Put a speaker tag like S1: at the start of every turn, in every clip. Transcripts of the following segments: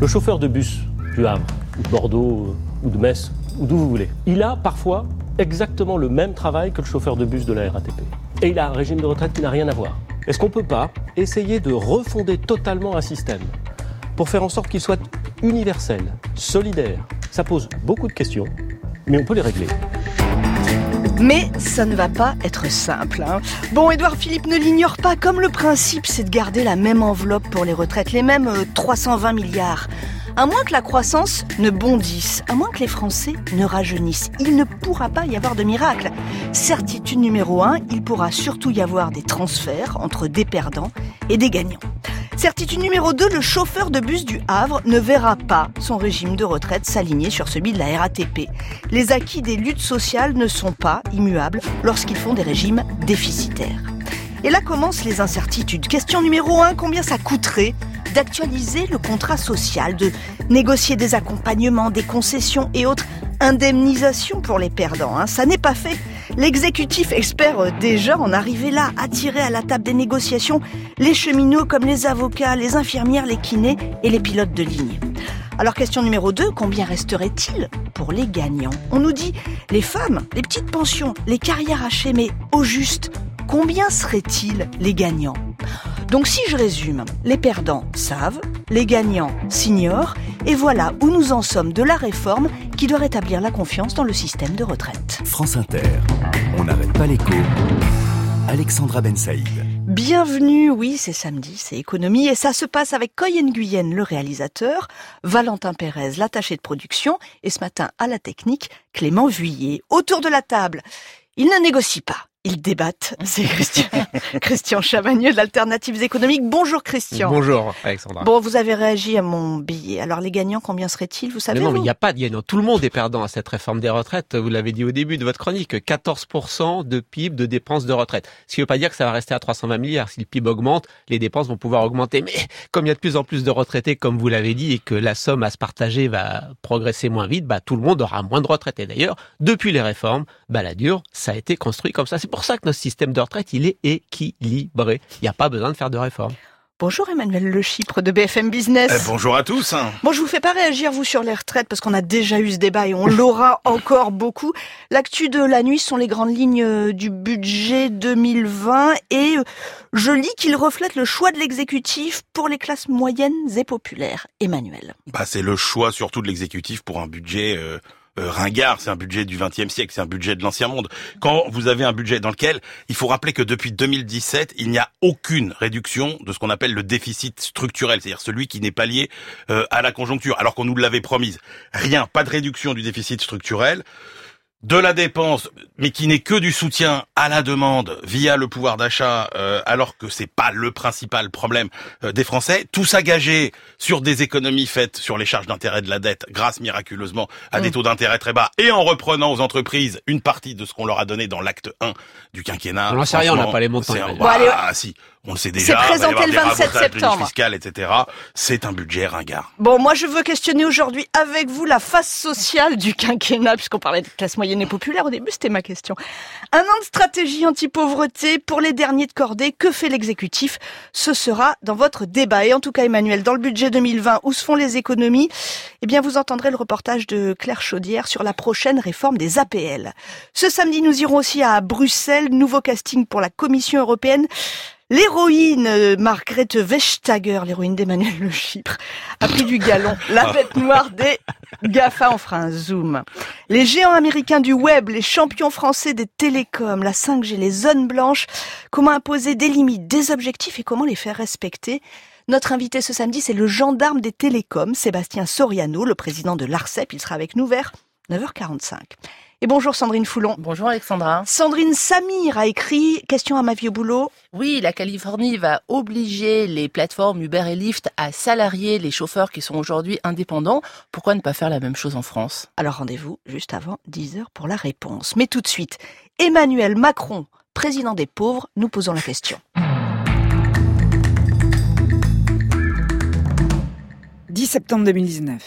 S1: Le chauffeur de bus du Havre, ou de Bordeaux, ou de Metz, ou d'où vous voulez, il a parfois exactement le même travail que le chauffeur de bus de la RATP. Et il a un régime de retraite qui n'a rien à voir. Est-ce qu'on ne peut pas essayer de refonder totalement un système pour faire en sorte qu'il soit universel, solidaire? Ça pose beaucoup de questions, mais on peut les régler.
S2: Mais ça ne va pas être simple. Bon, Édouard Philippe ne l'ignore pas, comme le principe, c'est de garder la même enveloppe pour les retraites, les mêmes 320 milliards. À moins que la croissance ne bondisse, à moins que les Français ne rajeunissent, il ne pourra pas y avoir de miracle. Certitude numéro 1, il pourra surtout y avoir des transferts entre des perdants et des gagnants. Certitude numéro 2, le chauffeur de bus du Havre ne verra pas son régime de retraite s'aligner sur celui de la RATP. Les acquis des luttes sociales ne sont pas immuables lorsqu'ils font des régimes déficitaires. Et là commencent les incertitudes. Question numéro 1, combien ça coûterait d'actualiser le contrat social, de négocier des accompagnements, des concessions et autres indemnisations pour les perdants. Ça n'est pas fait. L'exécutif espère déjà en arriver là, attirer à la table des négociations les cheminots comme les avocats, les infirmières, les kinés et les pilotes de ligne. Alors question numéro 2, combien resterait-il pour les gagnants? On nous dit les femmes, les petites pensions, les carrières hachées, mais au juste, combien seraient-ils les gagnants? Donc si je résume, les perdants savent, les gagnants s'ignorent, et voilà où nous en sommes de la réforme qui doit rétablir la confiance dans le système de retraite.
S3: France Inter, on n'arrête pas l'écho. Alexandra Ben Saïd.
S2: Bienvenue, oui, c'est samedi, c'est économie, et ça se passe avec Coy Nguyen, le réalisateur, Valentin Pérez, l'attaché de production, et ce matin à la technique, Clément Vuillet. Autour de la table, ils ne négocient pas. Ils débattent. C'est Christian Chavagneux de l'Alternatives économiques. Bonjour Christian.
S4: Bonjour Alexandra.
S2: Bon, vous avez réagi à mon billet. Alors les gagnants, combien seraient-ils, vous savez?
S4: Mais il n'y a pas de gagnants. Tout le monde est perdant à cette réforme des retraites. Vous l'avez dit au début de votre chronique, 14% de PIB de dépenses de retraite. Ce qui ne veut pas dire que ça va rester à 320 milliards. Si le PIB augmente, les dépenses vont pouvoir augmenter. Mais comme il y a de plus en plus de retraités, comme vous l'avez dit, et que la somme à se partager va progresser moins vite, tout le monde aura moins de retraites. Et d'ailleurs, depuis les réformes, la dure, ça a été construit comme ça. C'est pour ça que notre système de retraite, il est équilibré. Il n'y a pas besoin de faire de réforme.
S2: Bonjour Emmanuel Le Chypre de BFM Business.
S5: Bonjour à tous.
S2: Bon, je vous fais pas réagir, vous, sur les retraites, parce qu'on a déjà eu ce débat et on l'aura encore beaucoup. L'actu de la nuit sont les grandes lignes du budget 2020 et je lis qu'il reflète le choix de l'exécutif pour les classes moyennes et populaires. Emmanuel.
S5: C'est le choix surtout de l'exécutif pour un budget ringard, c'est un budget du XXe siècle, c'est un budget de l'ancien monde. Quand vous avez un budget dans lequel il faut rappeler que depuis 2017, il n'y a aucune réduction de ce qu'on appelle le déficit structurel, c'est-à-dire celui qui n'est pas lié à la conjoncture, alors qu'on nous l'avait promise. Rien, pas de réduction du déficit structurel. De la dépense, mais qui n'est que du soutien à la demande via le pouvoir d'achat, alors que c'est pas le principal problème des Français. Tout ça gagé sur des économies faites sur les charges d'intérêt de la dette, grâce miraculeusement à des taux d'intérêt très bas, et en reprenant aux entreprises une partie de ce qu'on leur a donné dans l'acte 1 du quinquennat.
S4: On n'en sait rien, on n'a pas les montants.
S5: Si, on le sait déjà.
S2: C'est présenté le 27 septembre.
S5: Fiscal, etc. C'est un budget ringard.
S2: Bon, moi je veux questionner aujourd'hui avec vous la face sociale du quinquennat, puisqu'on parlait de classe moyenne et populaire. Au début, c'était ma question. Un an de stratégie anti-pauvreté pour les derniers de cordée. Que fait l'exécutif? Ce sera dans votre débat. Et en tout cas, Emmanuel, dans le budget 2020, où se font les économies? Eh bien, vous entendrez le reportage de Claire Chaudière sur la prochaine réforme des APL. Ce samedi, nous irons aussi à Bruxelles. Nouveau casting pour la Commission européenne. L'héroïne Margrethe Vestager, l'héroïne d'Emmanuel Le Chypre, a pris du galon. La bête noire des GAFA, on fera un zoom. Les géants américains du web, les champions français des télécoms, la 5G, les zones blanches, comment imposer des limites, des objectifs et comment les faire respecter. Notre invité ce samedi, c'est le gendarme des télécoms, Sébastien Soriano, le président de l'ARCEP. Il sera avec nous vers 9h45. Et bonjour Sandrine Foulon.
S6: Bonjour Alexandra.
S2: Sandrine Samir a écrit « Question à ma vie au boulot ».
S6: Oui, la Californie va obliger les plateformes Uber et Lyft à salarier les chauffeurs qui sont aujourd'hui indépendants. Pourquoi ne pas faire la même chose en France?
S2: Alors rendez-vous juste avant 10h pour la réponse. Mais tout de suite, Emmanuel Macron, président des pauvres, nous posons la question.
S7: 10 septembre 2019.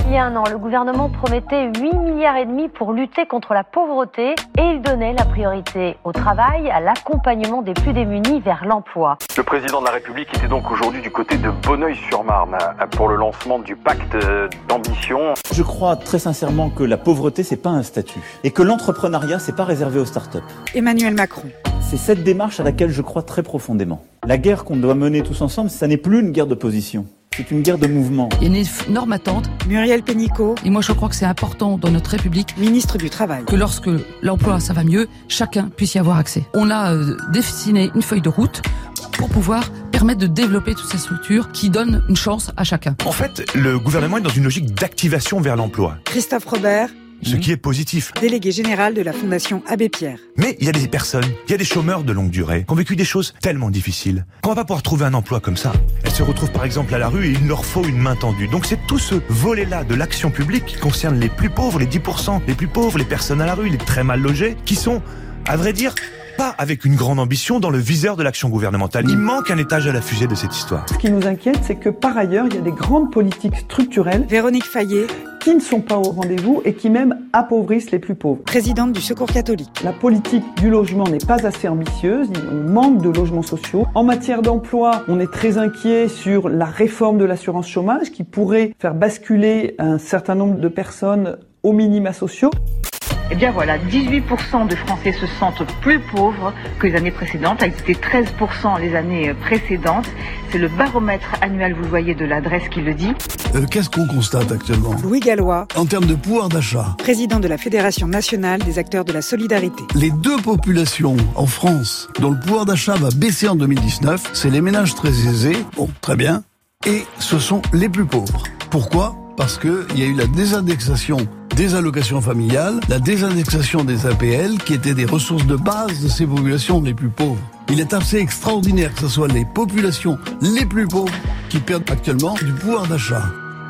S7: Il y a un an, le gouvernement promettait 8,5 milliards pour lutter contre la pauvreté et il donnait la priorité au travail, à l'accompagnement des plus démunis vers l'emploi.
S8: Le président de la République était donc aujourd'hui du côté de Bonneuil-sur-Marne pour le lancement du pacte d'ambition.
S9: Je crois très sincèrement que la pauvreté, c'est pas un statut et que l'entrepreneuriat, c'est pas réservé aux startups.
S10: Emmanuel Macron.
S9: C'est cette démarche à laquelle je crois très profondément. La guerre qu'on doit mener tous ensemble, ça n'est plus une guerre de position. C'est une guerre de mouvement.
S11: Il y a une énorme attente.
S10: Muriel Pénicaud.
S11: Et moi, je crois que c'est important dans notre République.
S10: Ministre du Travail.
S11: Que lorsque l'emploi, ça va mieux, chacun puisse y avoir accès. On a dessiné une feuille de route pour pouvoir permettre de développer toutes ces structures qui donnent une chance à chacun.
S12: En fait, le gouvernement est dans une logique d'activation vers l'emploi.
S10: Christophe Robert.
S12: Ce qui est positif.
S10: Délégué général de la Fondation Abbé Pierre.
S12: Mais il y a des personnes, il y a des chômeurs de longue durée qui ont vécu des choses tellement difficiles qu'on va pas pouvoir trouver un emploi comme ça. Elles se retrouvent par exemple à la rue et il leur faut une main tendue. Donc c'est tout ce volet-là de l'action publique qui concerne les plus pauvres, les 10% les plus pauvres, les personnes à la rue, les très mal logés, qui sont, à vrai dire, pas avec une grande ambition dans le viseur de l'action gouvernementale. Il manque un étage à la fusée de cette histoire.
S13: Ce qui nous inquiète, c'est que par ailleurs, il y a des grandes politiques structurelles.
S10: Véronique Fayet.
S13: Qui ne sont pas au rendez-vous et qui même appauvrissent les plus pauvres.
S10: Présidente du Secours catholique.
S13: La politique du logement n'est pas assez ambitieuse, on manque de logements sociaux. En matière d'emploi, on est très inquiet sur la réforme de l'assurance chômage qui pourrait faire basculer un certain nombre de personnes aux minima sociaux.
S14: Eh bien voilà, 18% de Français se sentent plus pauvres que les années précédentes. Ils étaient 13% les années précédentes. C'est le baromètre annuel, vous le voyez, de l'adresse qui le dit.
S15: Qu'est-ce qu'on constate actuellement ?
S10: Louis Gallois.
S15: En termes de pouvoir d'achat.
S10: Président de la Fédération nationale des acteurs de la solidarité.
S15: Les deux populations en France dont le pouvoir d'achat va baisser en 2019, c'est les ménages très aisés, bon, très bien, et ce sont les plus pauvres. Pourquoi ? Parce qu'il y a eu la désindexation des allocations familiales, la désindexation des APL, qui étaient des ressources de base de ces populations les plus pauvres. Il est assez extraordinaire que ce soit les populations les plus pauvres qui perdent actuellement du pouvoir d'achat.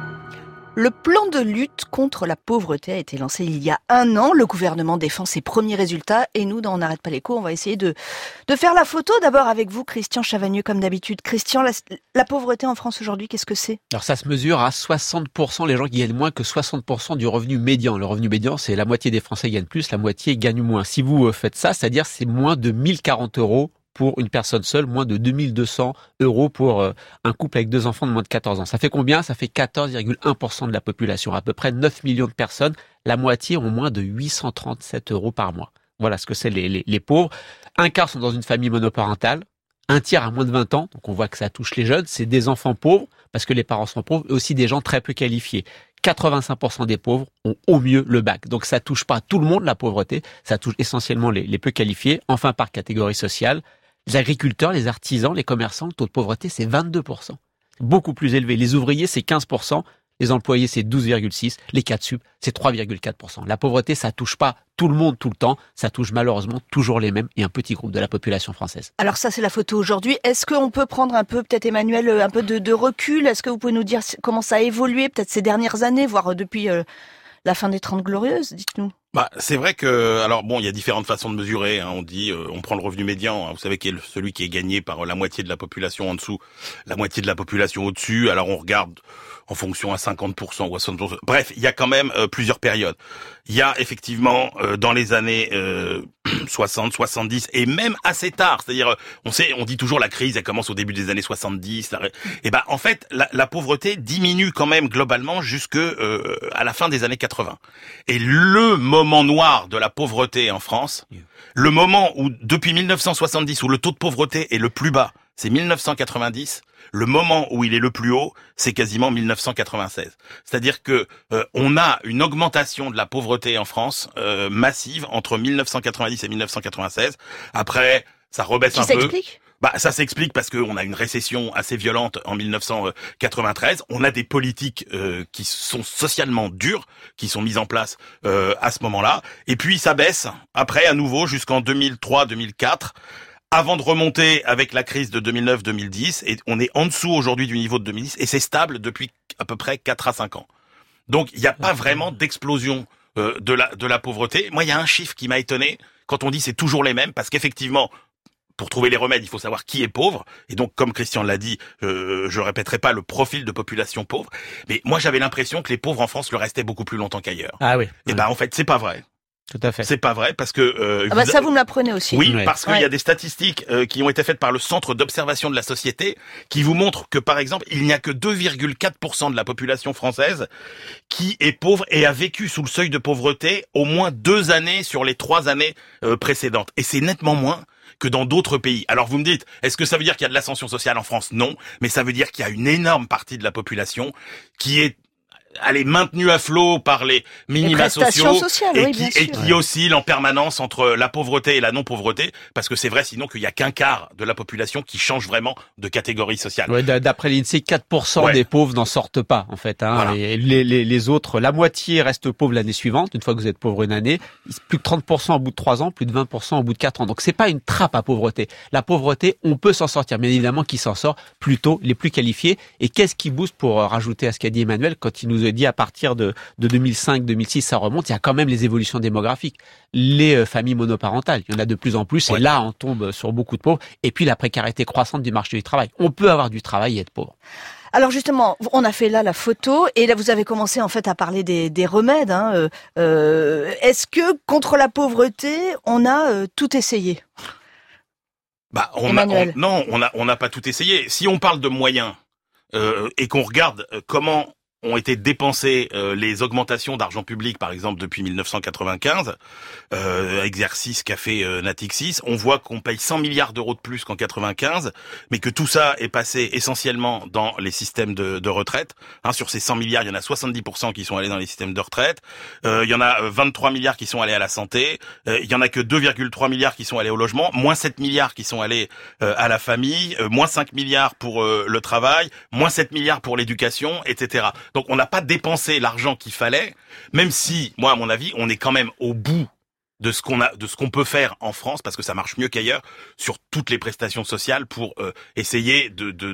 S2: Le plan de lutte contre la pauvreté a été lancé il y a 1 an. Le gouvernement défend ses premiers résultats et nous, dans On n'arrête pas l'écho, on va essayer de faire la photo. D'abord avec vous, Christian Chavagneux, comme d'habitude. Christian, la pauvreté en France aujourd'hui, qu'est-ce que c'est ?
S4: Alors ça se mesure à 60%, les gens qui gagnent moins que 60% du revenu médian. Le revenu médian, c'est la moitié des Français gagnent plus, la moitié gagne moins. Si vous faites ça, c'est-à-dire c'est moins de 1040 € pour une personne seule, moins de 2200 € pour un couple avec 2 enfants de moins de 14 ans. Ça fait combien ? Ça fait 14,1% de la population, à peu près 9 millions de personnes. La moitié ont moins de 837 € par mois. Voilà ce que c'est les pauvres. 1/4 sont dans une famille monoparentale, 1/3 à moins de 20 ans, donc on voit que ça touche les jeunes. C'est des enfants pauvres, parce que les parents sont pauvres, et aussi des gens très peu qualifiés. 85% des pauvres ont au mieux le bac. Donc ça touche pas tout le monde, la pauvreté, ça touche essentiellement les peu qualifiés. Enfin, par catégorie sociale, les agriculteurs, les artisans, les commerçants, le taux de pauvreté, c'est 22%. Beaucoup plus élevé. Les ouvriers, c'est 15%. Les employés, c'est 12,6%. Les cadres sup, c'est 3,4%. La pauvreté, ça touche pas tout le monde tout le temps. Ça touche malheureusement toujours les mêmes et un petit groupe de la population française.
S2: Alors ça, c'est la photo aujourd'hui. Est-ce qu'on peut prendre un peu, peut-être Emmanuel, un peu de recul ? Est-ce que vous pouvez nous dire comment ça a évolué, peut-être ces dernières années, voire depuis la fin des 30 Glorieuses ? Dites-nous.
S5: C'est vrai que, alors bon, il y a différentes façons de mesurer. On dit, on prend le revenu médian, vous savez, qui est celui qui est gagné par la moitié de la population en dessous, la moitié de la population au-dessus. Alors on regarde en fonction à 50% ou à 60%. Bref, il y a quand même plusieurs périodes. Il y a effectivement dans les années 60, 70 et même assez tard, c'est-à-dire on dit toujours la crise elle commence au début des années 70. Et en fait la pauvreté diminue quand même globalement jusque à la fin des années 80. Et le moment noir de la pauvreté en France, le moment où depuis 1970 où le taux de pauvreté est le plus bas, c'est 1990. Le moment où il est le plus haut, c'est quasiment 1996. C'est-à-dire que on a une augmentation de la pauvreté en France massive entre 1990 et 1996. Après, ça rebaisse un peu.
S2: S'explique ?
S5: Ça s'explique parce qu'on a une récession assez violente en 1993. On a des politiques qui sont socialement dures, qui sont mises en place à ce moment-là. Et puis ça baisse après à nouveau jusqu'en 2003-2004. Avant de remonter avec la crise de 2009-2010, et on est en dessous aujourd'hui du niveau de 2010, et c'est stable depuis à peu près 4 à 5 ans. Donc il n'y a pas vraiment d'explosion de la pauvreté. Moi, il y a un chiffre qui m'a étonné quand on dit c'est toujours les mêmes, parce qu'effectivement, pour trouver les remèdes, il faut savoir qui est pauvre. Et donc, comme Christian l'a dit, je répéterai pas le profil de population pauvre. Mais moi, j'avais l'impression que les pauvres en France le restaient beaucoup plus longtemps qu'ailleurs.
S4: Ah oui.
S5: Et en fait, c'est pas vrai.
S4: Tout à fait.
S5: C'est pas vrai parce que
S2: ça vous me l'apprenez aussi.
S5: Oui, parce qu'il y a des statistiques qui ont été faites par le Centre d'observation de la société qui vous montrent que par exemple, il n'y a que 2,4% de la population française qui est pauvre et a vécu sous le seuil de pauvreté au moins 2 années sur les 3 années précédentes. Et c'est nettement moins que dans d'autres pays. Alors vous me dites, est-ce que ça veut dire qu'il y a de l'ascension sociale en France? Non, mais ça veut dire qu'il y a une énorme partie de la population qui est maintenue à flot par les minima sociaux et qui oscille en permanence entre la pauvreté et la non-pauvreté, parce que c'est vrai sinon qu'il y a qu'un quart de la population qui change vraiment de catégorie sociale.
S4: Ouais, d'après l'INSEE, 4% des pauvres n'en sortent pas, en fait. Voilà. Et les autres, la moitié restent pauvres l'année suivante, une fois que vous êtes pauvre une année, plus de 30% au bout de 3 ans, plus de 20% au bout de 4 ans. Donc c'est pas une trappe à pauvreté. La pauvreté, on peut s'en sortir. Bien évidemment, qui s'en sort plutôt les plus qualifiés. Et qu'est-ce qui booste, pour rajouter à ce qu'a dit Emmanuel, quand il nous a dit à partir de 2005-2006, ça remonte, il y a quand même les évolutions démographiques. Les familles monoparentales, il y en a de plus en plus, et là, on tombe sur beaucoup de pauvres. Et puis, la précarité croissante du marché du travail. On peut avoir du travail et être pauvre.
S2: Alors justement, on a fait là la photo, et là vous avez commencé en fait à parler des remèdes. Est-ce que contre la pauvreté, on a tout essayé?
S5: On n'a pas tout essayé. Si on parle de moyens et qu'on regarde comment ont été dépensées les augmentations d'argent public, par exemple, depuis 1995, exercice qu'a fait Natixis, on voit qu'on paye 100 milliards d'euros de plus qu'en 95, mais que tout ça est passé essentiellement dans les systèmes de retraite. Sur ces 100 milliards, il y en a 70% qui sont allés dans les systèmes de retraite, il y en a 23 milliards qui sont allés à la santé, il y en a que 2,3 milliards qui sont allés au logement, moins 7 milliards qui sont allés à la famille, moins 5 milliards pour le travail, moins 7 milliards pour l'éducation, etc. Donc on n'a pas dépensé l'argent qu'il fallait, même si, moi à mon avis, on est quand même au bout de ce qu'on peut faire en France, parce que ça marche mieux qu'ailleurs, sur toutes les prestations sociales pour essayer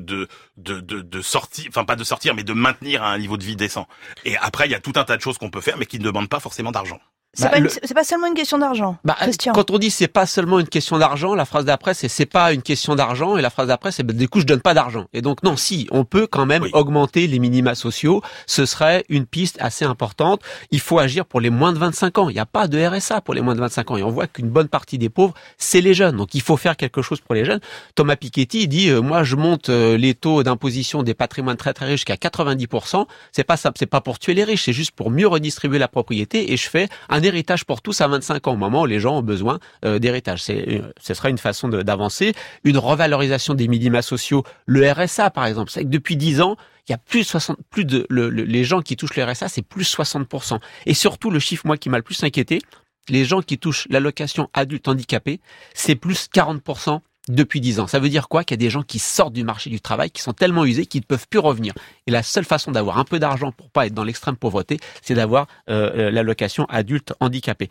S5: de sortir, enfin pas de sortir, mais de maintenir un niveau de vie décent. Et après, il y a tout un tas de choses qu'on peut faire, mais qui ne demandent pas forcément d'argent.
S2: C'est pas seulement une question d'argent, Christian.
S4: Quand on dit c'est pas seulement une question d'argent, la phrase d'après c'est pas une question d'argent, et la phrase d'après c'est du coup je donne pas d'argent. Et donc non, si on peut quand même augmenter les minima sociaux, ce serait une piste assez importante. Il faut agir pour les moins de 25 ans. Il n'y a pas de RSA pour les moins de 25 ans, et on voit qu'une bonne partie des pauvres c'est les jeunes. Donc il faut faire quelque chose pour les jeunes. Thomas Piketty dit moi je monte les taux d'imposition des patrimoines très très riches jusqu'à 90%. C'est pas pour tuer les riches, c'est juste pour mieux redistribuer la propriété, et je fais un héritage pour tous à 25 ans, au moment où les gens ont besoin d'héritage. Ce serait une façon d'avancer. Une revalorisation des minima sociaux, le RSA par exemple. C'est que depuis 10 ans, il y a les gens qui touchent le RSA, c'est plus 60%. Et surtout, le chiffre, moi, qui m'a le plus inquiété, les gens qui touchent l'allocation adulte handicapé, c'est plus 40% depuis 10 ans. Ça veut dire quoi? Qu'il y a des gens qui sortent du marché du travail, qui sont tellement usés qu'ils ne peuvent plus revenir. Et la seule façon d'avoir un peu d'argent pour pas être dans l'extrême pauvreté, c'est d'avoir l'allocation adulte handicapé.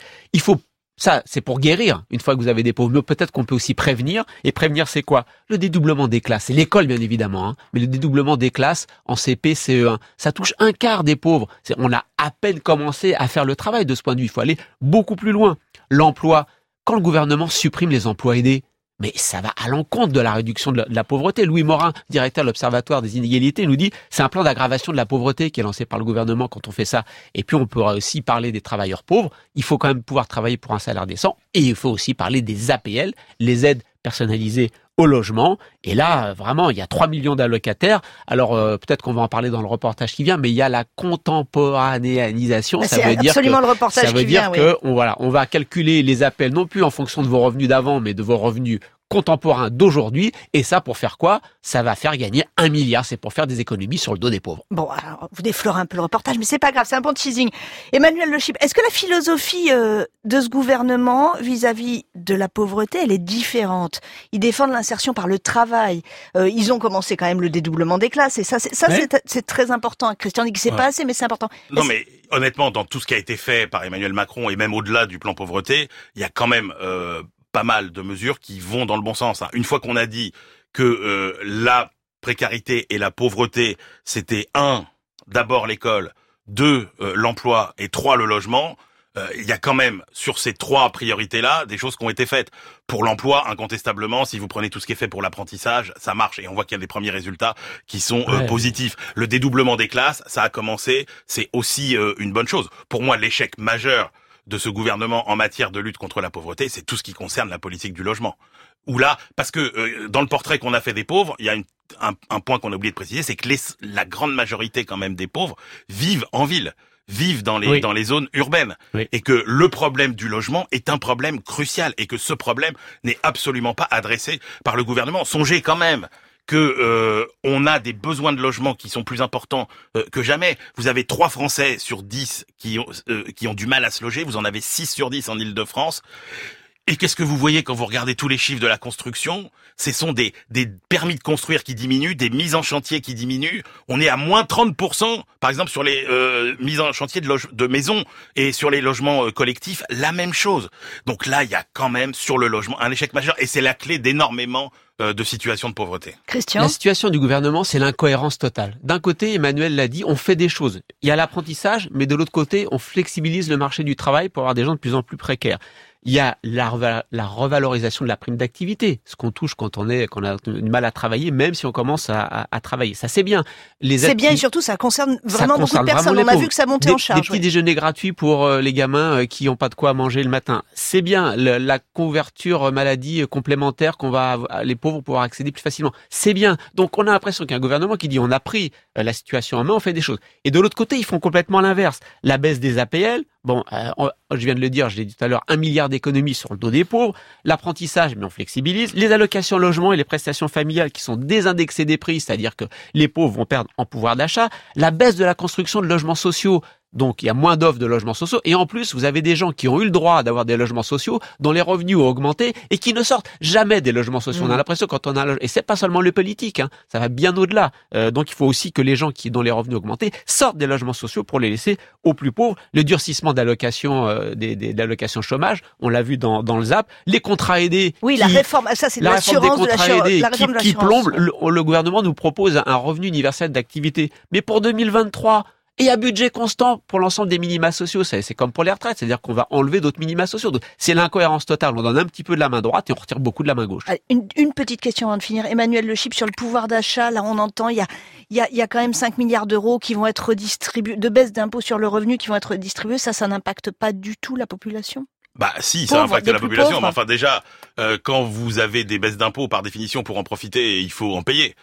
S4: Ça, c'est pour guérir, une fois que vous avez des pauvres. Mais peut-être qu'on peut aussi prévenir. Et prévenir, c'est quoi? Le dédoublement des classes. C'est l'école, bien évidemment, mais le dédoublement des classes en CP, CE1. Ça touche un quart des pauvres. On a à peine commencé à faire le travail de ce point de vue. Il faut aller beaucoup plus loin. L'emploi. Quand le gouvernement supprime les emplois aidés, mais ça va à l'encontre de la réduction de la pauvreté. Louis Morin, directeur de l'Observatoire des inégalités, nous dit c'est un plan d'aggravation de la pauvreté qui est lancé par le gouvernement quand on fait ça. Et puis on pourra aussi parler des travailleurs pauvres. Il faut quand même pouvoir travailler pour un salaire décent. Et il faut aussi parler des APL, les aides personnalisées au logement. Et là, vraiment, il y a 3 millions d'allocataires. Alors, peut-être qu'on va en parler dans le reportage qui vient, mais il y a la contemporanéisation.
S2: Ça veut dire absolument le reportage
S4: ça veut dire que on va calculer les appels non plus en fonction de vos revenus d'avant, mais de vos revenus contemporains d'aujourd'hui. Et ça, pour faire quoi? Ça va faire gagner 1 milliard. C'est pour faire des économies sur le dos des pauvres.
S2: Bon, alors, vous déflorez un peu le reportage, mais c'est pas grave, c'est un bon teasing. Emmanuel Le Chip, est-ce que la philosophie de ce gouvernement vis-à-vis de la pauvreté, elle est différente? Ils défendent l'insertion par le travail. Ils ont commencé quand même le dédoublement des classes, et ça, c'est très important. Christian dit que c'est pas assez, mais c'est important.
S5: Non, mais honnêtement, dans tout ce qui a été fait par Emmanuel Macron, et même au-delà du plan pauvreté, il y a quand même pas mal de mesures qui vont dans le bon sens. Une fois qu'on a dit que la précarité et la pauvreté, c'était 1, d'abord l'école, 2, l'emploi, et 3, le logement, il y a quand même, sur ces 3 priorités-là, des choses qui ont été faites. Pour l'emploi, incontestablement, si vous prenez tout ce qui est fait pour l'apprentissage, ça marche. Et on voit qu'il y a des premiers résultats qui sont positifs. Le dédoublement des classes, ça a commencé, c'est aussi une bonne chose. Pour moi, l'échec majeur de ce gouvernement en matière de lutte contre la pauvreté, c'est tout ce qui concerne la politique du logement. Où là, parce que dans le portrait qu'on a fait des pauvres, il y a un point qu'on a oublié de préciser, c'est que la grande majorité quand même des pauvres vivent en ville, vivent dans les zones urbaines, et que le problème du logement est un problème crucial, et que ce problème n'est absolument pas adressé par le gouvernement. Songez quand même que on a des besoins de logement qui sont plus importants que jamais. Vous avez 3 Français sur 10 qui ont du mal à se loger, vous en avez 6 sur 10 en Île-de-France. Et qu'est-ce que vous voyez quand vous regardez tous les chiffres de la construction? Ce sont des permis de construire qui diminuent, des mises en chantier qui diminuent. On est à moins 30%, par exemple, sur les mises en chantier de maisons, et sur les logements collectifs, la même chose. Donc là, il y a quand même, sur le logement, un échec majeur, et c'est la clé d'énormément de situations de pauvreté.
S2: Christian ?
S4: La situation du gouvernement, c'est l'incohérence totale. D'un côté, Emmanuel l'a dit, on fait des choses. Il y a l'apprentissage, mais de l'autre côté, on flexibilise le marché du travail pour avoir des gens de plus en plus précaires. Il y a la revalorisation de la prime d'activité, ce qu'on touche quand on a du mal à travailler, même si on commence à travailler. Ça, c'est bien.
S2: C'est bien, et surtout, ça concerne vraiment beaucoup de personnes. On a vu que ça montait en charge.
S4: Des petits déjeuners gratuits pour les gamins qui n'ont pas de quoi manger le matin. C'est bien. La couverture maladie complémentaire les pauvres vont pouvoir accéder plus facilement. C'est bien. Donc, on a l'impression qu'il y a un gouvernement qui dit on a pris la situation en main, on fait des choses. Et de l'autre côté, ils font complètement l'inverse. La baisse des APL. Bon, je viens de le dire, je l'ai dit tout à l'heure, 1 milliard d'économies sur le dos des pauvres, l'apprentissage, mais on flexibilise, les allocations logement et les prestations familiales qui sont désindexées des prix, c'est-à-dire que les pauvres vont perdre en pouvoir d'achat, la baisse de la construction de logements sociaux. Donc, il y a moins d'offres de logements sociaux. Et en plus, vous avez des gens qui ont eu le droit d'avoir des logements sociaux, dont les revenus ont augmenté et qui ne sortent jamais des logements sociaux. On a l'impression quand on a un logement, et c'est pas seulement le politique, ça va bien au-delà. Donc, il faut aussi que les gens dont les revenus ont augmenté sortent des logements sociaux pour les laisser aux plus pauvres. Le durcissement d'allocations, d'allocations chômage, on l'a vu dans le ZAP. Les contrats aidés.
S2: Oui, la réforme, ça c'est de l'assurance de l'assurance.
S4: Qui plombe. Le gouvernement nous propose un revenu universel d'activité. Mais pour 2023, et à budget constant pour l'ensemble des minima sociaux. C'est comme pour les retraites, c'est-à-dire qu'on va enlever d'autres minima sociaux. Donc, c'est l'incohérence totale. On donne un petit peu de la main droite et on retire beaucoup de la main gauche.
S2: Une petite question avant de finir. Emmanuel Le Chip, sur le pouvoir d'achat, là on entend, il y a quand même 5 milliards d'euros qui vont être redistribués, de baisse d'impôts sur le revenu qui vont être redistribués. Ça n'impacte pas du tout la population ?
S5: Bah si, ça impacte la population. Mais enfin déjà, quand vous avez des baisses d'impôts, par définition, pour en profiter, il faut en payer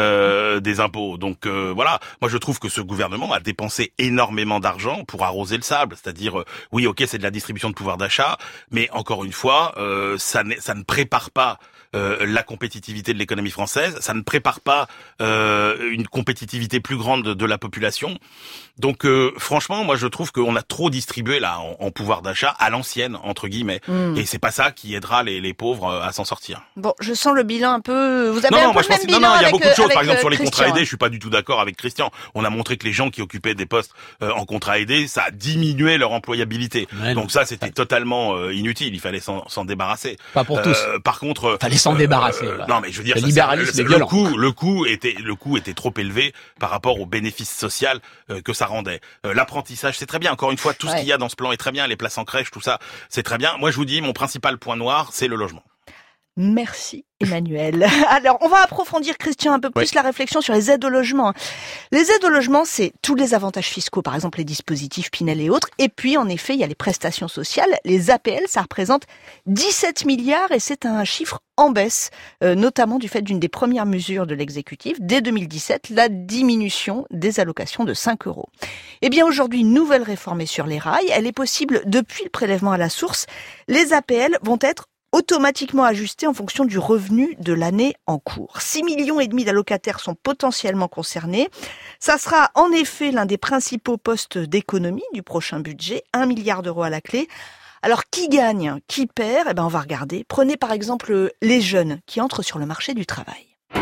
S5: des impôts. Donc voilà, moi je trouve que ce gouvernement a dépensé énormément d'argent pour arroser le sable. C'est-à-dire, oui, ok, c'est de la distribution de pouvoir d'achat, mais encore une fois, ça ne prépare pas la compétitivité de l'économie française, ça ne prépare pas une compétitivité plus grande de la population. Donc franchement, moi je trouve qu'on a trop distribué là en pouvoir d'achat à l'ancienne, entre guillemets, et c'est pas ça qui aidera les pauvres à s'en sortir.
S2: Bon, je sens le bilan un peu. Vous avez
S5: non,
S2: un peu le même bilan.
S5: Il y a beaucoup de choses. Par exemple, sur les
S2: Christian,
S5: contrats aidés, je suis pas du tout d'accord avec Christian. On a montré que les gens qui occupaient des postes en contrat aidé, ça a diminué leur employabilité. Ouais, donc ça, c'était totalement inutile. Il fallait s'en débarrasser.
S4: Pas pour tous.
S5: Par contre,
S4: fallait s'en débarrasser.
S5: Non, mais je veux dire,
S4: le libéralisme est violent.
S5: Le coût était trop élevé par rapport au bénéfice social que ça rendait. L'apprentissage, c'est très bien. Encore une fois, tout ce qu'il y a dans ce plan est très bien. Les places en crèche, tout ça, c'est très bien. Moi, je vous dis, mon principal point noir, c'est le logement.
S2: Merci Emmanuel. Alors, on va approfondir, Christian, un peu plus la réflexion sur les aides au logement. Les aides au logement, c'est tous les avantages fiscaux, par exemple les dispositifs Pinel et autres. Et puis, en effet, il y a les prestations sociales. Les APL, ça représente 17 milliards et c'est un chiffre en baisse, notamment du fait d'une des premières mesures de l'exécutif, dès 2017, la diminution des allocations de 5 €. Eh bien, aujourd'hui, une nouvelle réforme est sur les rails. Elle est possible depuis le prélèvement à la source. Les APL vont être automatiquement ajusté en fonction du revenu de l'année en cours. 6,5 millions d'allocataires sont potentiellement concernés. Ça sera en effet l'un des principaux postes d'économie du prochain budget, 1 milliard d'euros à la clé. Alors qui gagne, qui perd ? Eh ben on va regarder. Prenez par exemple les jeunes qui entrent sur le marché du travail.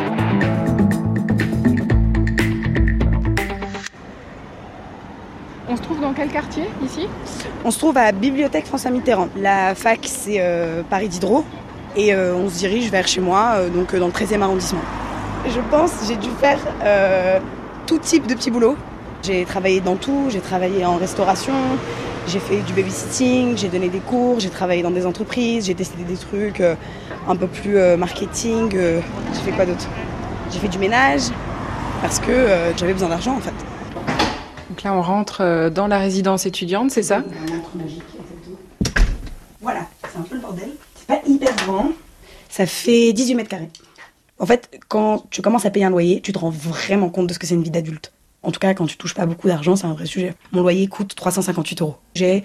S16: On se trouve dans quel quartier, ici ?
S17: On se trouve à Bibliothèque François Mitterrand. La fac, c'est Paris Diderot. Et on se dirige vers chez moi, donc dans le 13e arrondissement. Je pense que j'ai dû faire tout type de petits boulots. J'ai travaillé dans tout, j'ai travaillé en restauration, J'ai fait du babysitting, j'ai donné des cours, j'ai travaillé dans des entreprises, j'ai testé des trucs un peu plus marketing. J'ai fait quoi d'autre? J'ai fait du ménage parce que j'avais besoin d'argent en fait.
S16: Donc là, on rentre dans la résidence étudiante, c'est ça?
S17: Un montre magique, exactement. Voilà, c'est un peu le bordel. C'est pas hyper grand. Ça fait 18 mètres carrés. En fait, quand tu commences à payer un loyer, tu te rends vraiment compte de ce que c'est une vie d'adulte. En tout cas, quand tu touches pas beaucoup d'argent, c'est un vrai sujet. Mon loyer coûte 358 €. J'ai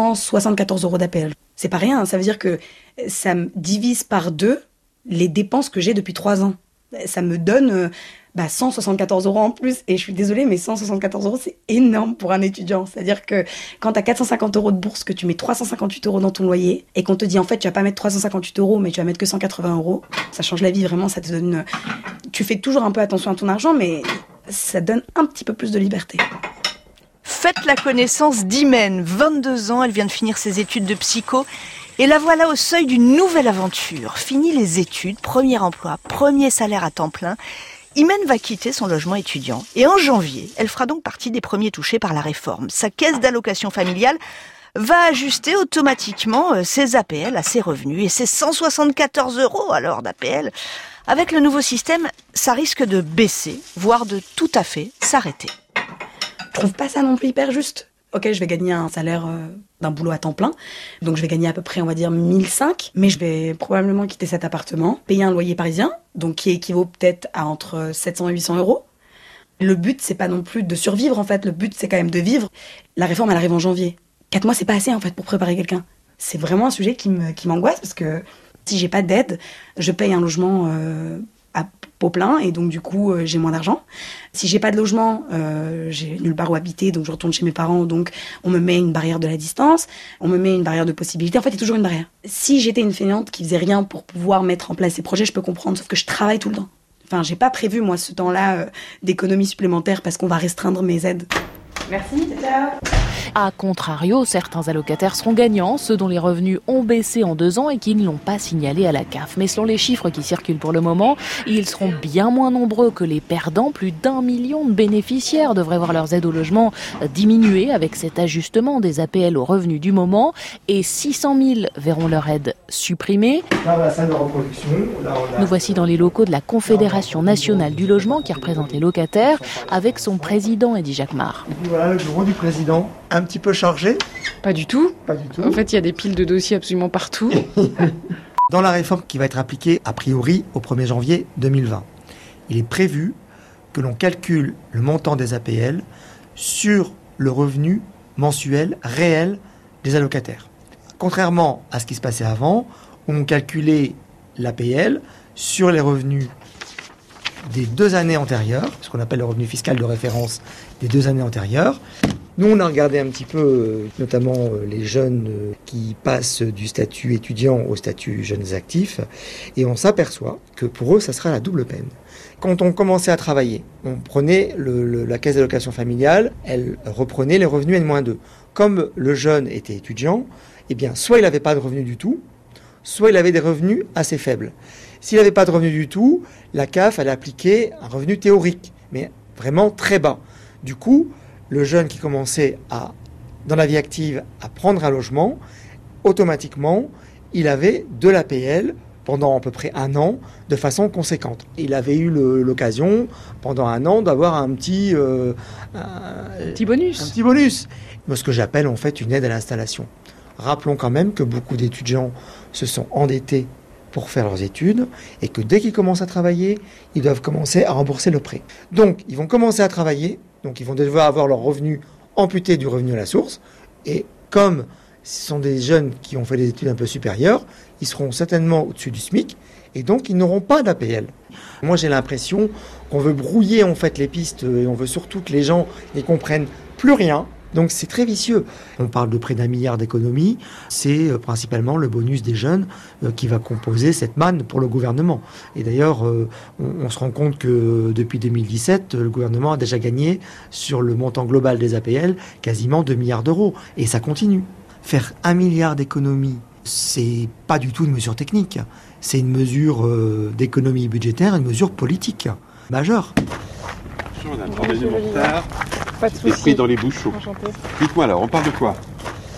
S17: 174 € d'APL. C'est pas rien, ça veut dire que ça me divise par 2 les dépenses que j'ai depuis 3 ans. Ça me donne 174 € en plus. Et je suis désolée, mais 174 €, c'est énorme pour un étudiant. C'est-à-dire que quand tu as 450 € de bourse, que tu mets 358 € dans ton loyer, et qu'on te dit en fait, tu vas pas mettre 358 €, mais tu vas mettre que 180 €, ça change la vie, vraiment, ça te donne... Tu fais toujours un peu attention à ton argent, mais ça donne un petit peu plus de liberté.
S2: Faites la connaissance d'Imen, 22 ans, elle vient de finir ses études de psycho. Et la voilà au seuil d'une nouvelle aventure. Fini les études, premier emploi, premier salaire à temps plein. Imen va quitter son logement étudiant. Et en janvier, elle fera donc partie des premiers touchés par la réforme. Sa caisse d'allocation familiale va ajuster automatiquement ses APL à ses revenus. Et ses 174 € alors d'APL, avec le nouveau système, ça risque de baisser, voire de tout à fait s'arrêter.
S17: Je trouve pas ça non plus hyper juste. Ok, je vais gagner un salaire d'un boulot à temps plein, donc je vais gagner à peu près, on va dire, 1005, mais je vais probablement quitter cet appartement, payer un loyer parisien, donc qui équivaut peut-être à entre 700 et 800 €. Le but, c'est pas non plus de survivre, en fait, le but, c'est quand même de vivre. La réforme, elle arrive en janvier. 4 mois, c'est pas assez, en fait, pour préparer quelqu'un. C'est vraiment un sujet qui m'angoisse, parce que si j'ai pas d'aide, je paye un logement à pot plein, et donc du coup j'ai moins d'argent. Si j'ai pas de logement, j'ai nulle part où habiter, donc je retourne chez mes parents, donc on me met une barrière de la distance, on me met une barrière de possibilité. En fait, il y a toujours une barrière. Si j'étais une fainéante qui faisait rien pour pouvoir mettre en place ces projets, je peux comprendre, sauf que je travaille tout le temps. Enfin, j'ai pas prévu, moi, ce temps-là d'économie supplémentaire parce qu'on va restreindre mes aides.
S16: Merci, ciao.
S18: A contrario, certains allocataires seront gagnants, ceux dont les revenus ont baissé en 2 ans et qui ne l'ont pas signalé à la CAF. Mais selon les chiffres qui circulent pour le moment, ils seront bien moins nombreux que les perdants. Plus d'1 million de bénéficiaires devraient voir leurs aides au logement diminuer avec cet ajustement des APL aux revenus du moment. Et 600 000 verront leur aide supprimée.
S19: Là, la salle de reproduction.
S18: Nous voici dans les locaux de la Confédération nationale du logement qui représente les locataires avec son président Eddy Jacquemart.
S19: Et puis voilà le bureau du président. Un petit peu chargé?
S16: Pas du tout.
S19: Pas du tout.
S16: En fait, il y a des piles de dossiers absolument partout.
S19: Dans la réforme qui va être appliquée, a priori, au 1er janvier 2020, il est prévu que l'on calcule le montant des APL sur le revenu mensuel réel des allocataires. Contrairement à ce qui se passait avant, où on calculait l'APL sur les revenus des 2 années antérieures, ce qu'on appelle le revenu fiscal de référence des 2 années antérieures. Nous, on a regardé un petit peu, notamment les jeunes qui passent du statut étudiant au statut jeunes actifs, et on s'aperçoit que pour eux, ça sera la double peine. Quand on commençait à travailler, on prenait la caisse d'allocation familiale, elle reprenait les revenus N-2. Comme le jeune était étudiant, eh bien, soit il n'avait pas de revenus du tout, soit il avait des revenus assez faibles. S'il n'avait pas de revenus du tout, la CAF, elle appliquait un revenu théorique, mais vraiment très bas. Du coup, le jeune qui commençait dans la vie active à prendre un logement, automatiquement, il avait de l'APL pendant à peu près 1 an de façon conséquente. Il avait eu l'occasion, pendant 1 an, d'avoir un petit
S16: bonus.
S19: Un petit bonus. Ce que j'appelle en fait une aide à l'installation. Rappelons quand même que beaucoup d'étudiants se sont endettés pour faire leurs études et que dès qu'ils commencent à travailler, ils doivent commencer à rembourser le prêt. Donc, ils vont commencer à travailler, donc ils vont devoir avoir leurs revenus amputés du revenu à la source, et comme ce sont des jeunes qui ont fait des études un peu supérieures, ils seront certainement au-dessus du SMIC, et donc ils n'auront pas d'APL. Moi, j'ai l'impression qu'on veut brouiller en fait les pistes, et on veut surtout que les gens n'y comprennent plus rien. Donc c'est très vicieux. On parle de près d'1 milliard d'économies. C'est principalement le bonus des jeunes qui va composer cette manne pour le gouvernement. Et d'ailleurs, on se rend compte que depuis 2017, le gouvernement a déjà gagné sur le montant global des APL quasiment 2 milliards d'euros. Et ça continue. Faire 1 milliard d'économies, c'est pas du tout une mesure technique. C'est une mesure d'économie budgétaire, une mesure politique majeure.
S20: On a un temps de retard.
S16: Pas de soucis.
S20: Pris dans les bouchons. Dites-moi alors, on parle de quoi?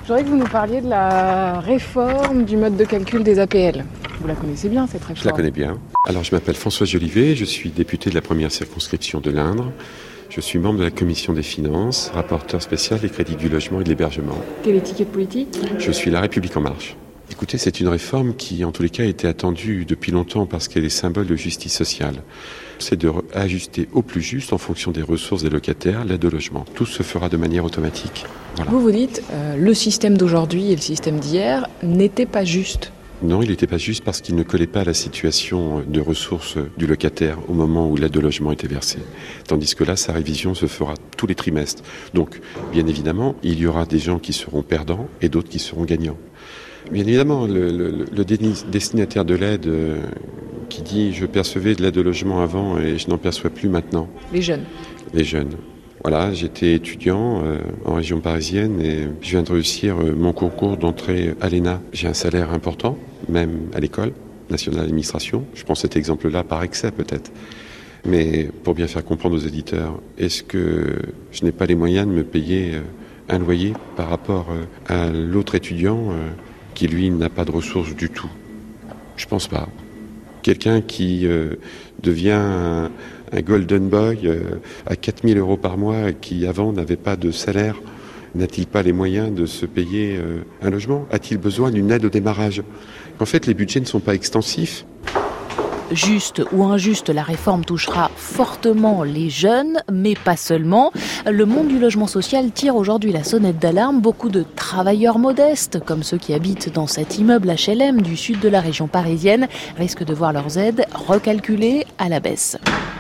S16: Je voudrais que vous nous parlier de la réforme du mode de calcul des APL. Vous la connaissez bien, cette réforme?
S20: Je la connais bien. Alors, je m'appelle François Jolivet, je suis député de la première circonscription de l'Indre. Je suis membre de la commission des finances, rapporteur spécial des crédits du logement et de l'hébergement.
S16: Quelle étiquette politique?
S20: Je suis La République En Marche. Écoutez, c'est une réforme qui, en tous les cas, a été attendue depuis longtemps parce qu'elle est symbole de justice sociale. C'est de ajuster au plus juste, en fonction des ressources des locataires, l'aide au logement. Tout se fera de manière automatique. Voilà.
S16: Vous dites, le système d'aujourd'hui et le système d'hier n'étaient pas justes.
S20: Non, il n'était pas juste parce qu'il ne collait pas à la situation de ressources du locataire au moment où l'aide au logement était versée. Tandis que là, sa révision se fera tous les trimestres. Donc, bien évidemment, il y aura des gens qui seront perdants et d'autres qui seront gagnants. Bien évidemment, le destinataire de l'aide qui dit « je percevais de l'aide au logement avant et je n'en perçois plus maintenant ».
S16: Les jeunes.
S20: Les jeunes. Voilà, j'étais étudiant en région parisienne et je viens de réussir mon concours d'entrée à l'ENA. J'ai un salaire important, même à l'école nationale d'administration. Je prends cet exemple-là par excès peut-être. Mais pour bien faire comprendre aux éditeurs, est-ce que je n'ai pas les moyens de me payer un loyer par rapport à l'autre étudiant qui, lui, n'a pas de ressources du tout? Je pense pas. Quelqu'un qui devient un golden boy à 4 000 € par mois qui, avant, n'avait pas de salaire, n'a-t-il pas les moyens de se payer un logement? A-t-il besoin d'une aide au démarrage? En fait, les budgets ne sont pas extensifs.
S18: Juste ou injuste, la réforme touchera fortement les jeunes, mais pas seulement. Le monde du logement social tire aujourd'hui la sonnette d'alarme. Beaucoup de travailleurs modestes, comme ceux qui habitent dans cet immeuble HLM du sud de la région parisienne, risquent de voir leurs aides recalculées à la baisse.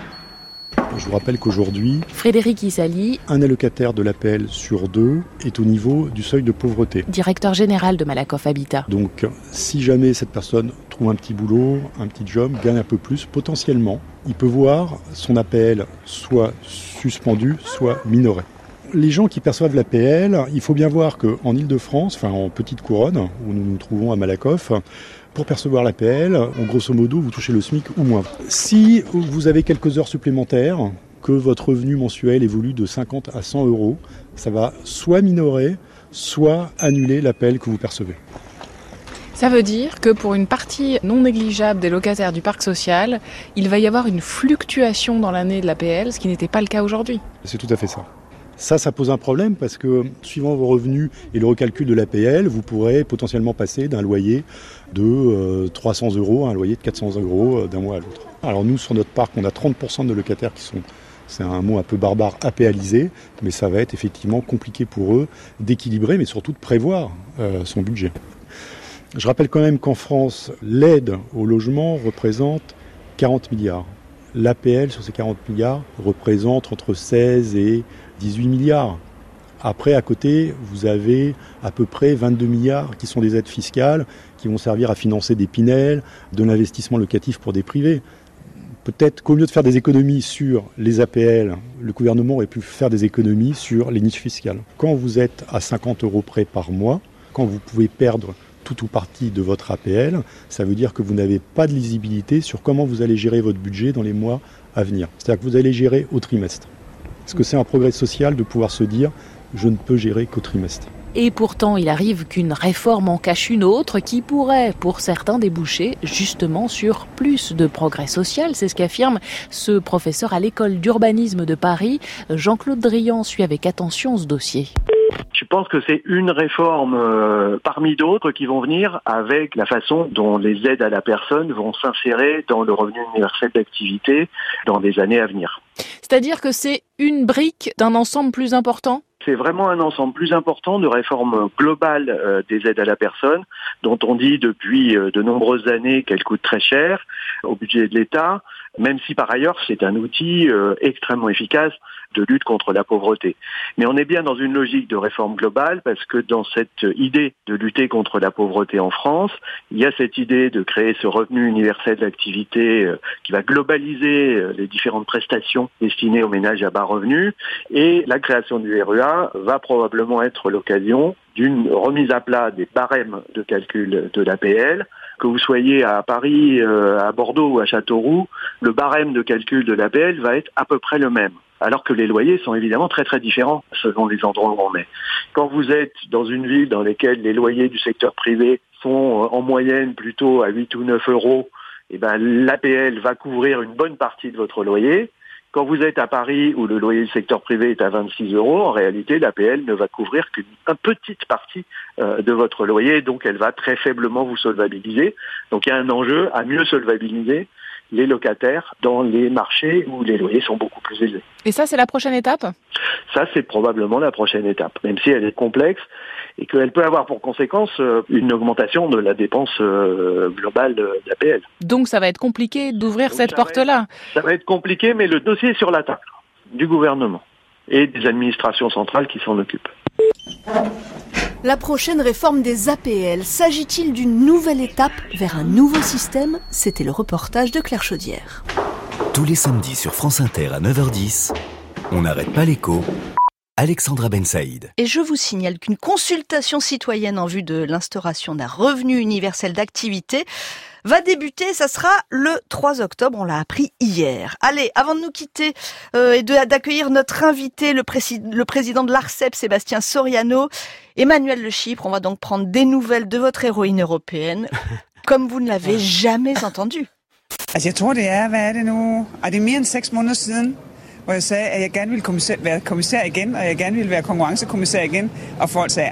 S21: Je vous rappelle qu'aujourd'hui,
S18: Frédéric Issali,
S21: un allocataire de l'APL sur 2 est au niveau du seuil de pauvreté.
S18: Directeur général de Malakoff Habitat.
S21: Donc, si jamais cette personne trouve un petit boulot, un petit job, gagne un peu plus, potentiellement, il peut voir son APL soit suspendu, soit minoré. Les gens qui perçoivent l'APL, il faut bien voir qu'en Ile-de-France, enfin en Petite Couronne, où nous nous trouvons à Malakoff, pour percevoir l'APL, grosso modo, vous touchez le SMIC ou moins. Si vous avez quelques heures supplémentaires, que votre revenu mensuel évolue de 50 à 100 €, ça va soit minorer, soit annuler l'APL que vous percevez.
S16: Ça veut dire que pour une partie non négligeable des locataires du parc social, il va y avoir une fluctuation dans l'année de l'APL, ce qui n'était pas le cas aujourd'hui.
S21: C'est tout à fait ça. Ça pose un problème parce que, suivant vos revenus et le recalcul de l'APL, vous pourrez potentiellement passer d'un loyer de 300 € à un loyer de 400 € d'un mois à l'autre. Alors nous, sur notre parc, on a 30% de locataires qui sont, c'est un mot un peu barbare, APAlisés, mais ça va être effectivement compliqué pour eux d'équilibrer, mais surtout de prévoir son budget. Je rappelle quand même qu'en France, l'aide au logement représente 40 milliards. L'APL sur ces 40 milliards représente entre 16 et 18 milliards. Après, à côté, vous avez à peu près 22 milliards qui sont des aides fiscales qui vont servir à financer des Pinel, de l'investissement locatif pour des privés. Peut-être qu'au lieu de faire des économies sur les APL, le gouvernement aurait pu faire des économies sur les niches fiscales. Quand vous êtes à 50 € près par mois, quand vous pouvez perdre tout ou partie de votre APL, ça veut dire que vous n'avez pas de lisibilité sur comment vous allez gérer votre budget dans les mois à venir. C'est-à-dire que vous allez gérer au trimestre. Est-ce que c'est un progrès social de pouvoir se dire « je ne peux gérer qu'au trimestre ».
S18: Et pourtant, il arrive qu'une réforme en cache une autre qui pourrait, pour certains, déboucher justement sur plus de progrès social. C'est ce qu'affirme ce professeur à l'école d'urbanisme de Paris. Jean-Claude Drian suit avec attention ce dossier.
S22: Je pense que c'est une réforme parmi d'autres qui vont venir avec la façon dont les aides à la personne vont s'insérer dans le revenu universel d'activité dans les années à venir.
S16: C'est-à-dire que c'est une brique d'un ensemble plus important ?
S22: C'est vraiment un ensemble plus important de réforme globale des aides à la personne, dont on dit depuis de nombreuses années qu'elles coûtent très cher au budget de l'État, même si par ailleurs c'est un outil extrêmement efficace de lutte contre la pauvreté. Mais on est bien dans une logique de réforme globale parce que dans cette idée de lutter contre la pauvreté en France, il y a cette idée de créer ce revenu universel d'activité qui va globaliser les différentes prestations destinées aux ménages à bas revenus, et la création du RUA va probablement être l'occasion d'une remise à plat des barèmes de calcul de l'APL. Que vous soyez à Paris, à Bordeaux ou à Châteauroux, le barème de calcul de l'APL va être à peu près le même. alors que les loyers sont évidemment très très différents selon les endroits où on est. Quand vous êtes dans une ville dans laquelle les loyers du secteur privé sont en moyenne plutôt à 8 ou 9 euros, eh ben, l'APL va couvrir une bonne partie de votre loyer. Quand vous êtes à Paris où le loyer du secteur privé est à 26 euros, en réalité, l'APL ne va couvrir qu'une petite partie de votre loyer, donc elle va très faiblement vous solvabiliser. Donc il y a un enjeu à mieux solvabiliser les locataires dans les marchés où les loyers sont beaucoup plus élevés.
S16: Et ça, c'est la prochaine étape ?
S22: Ça, c'est probablement la prochaine étape, même si elle est complexe et qu'elle peut avoir pour conséquence une augmentation de la dépense globale de l'APL.
S16: Donc ça va être compliqué d'ouvrir cette porte-là.
S22: Ça va être compliqué, mais le dossier est sur la table du gouvernement et des administrations centrales qui s'en occupent.
S2: La prochaine réforme des APL, s'agit-il d'une nouvelle étape vers un nouveau système ? C'était le reportage de Claire Chaudière.
S1: Tous les samedis sur France Inter à 9h10, on n'arrête pas l'écho. Alexandra Ben Saïd.
S2: Et je vous signale qu'une consultation citoyenne en vue de l'instauration d'un revenu universel d'activité va débuter, ça sera le 3 octobre, on l'a appris hier. Allez, avant de nous quitter et d'accueillir notre invité, le président de l'ARCEP, Sébastien Soriano, Emmanuel Le Chypre, on va donc prendre des nouvelles de votre héroïne européenne, comme vous ne l'avez jamais entendu.
S3: Altså jeg tror det er, hvad er det nu? Er det mere end 6 måneder siden, hvor jeg sagde, at jeg gerne ville være kommissær igen, og jeg gerne ville være konkurrencekommissær igen, og folk sagde,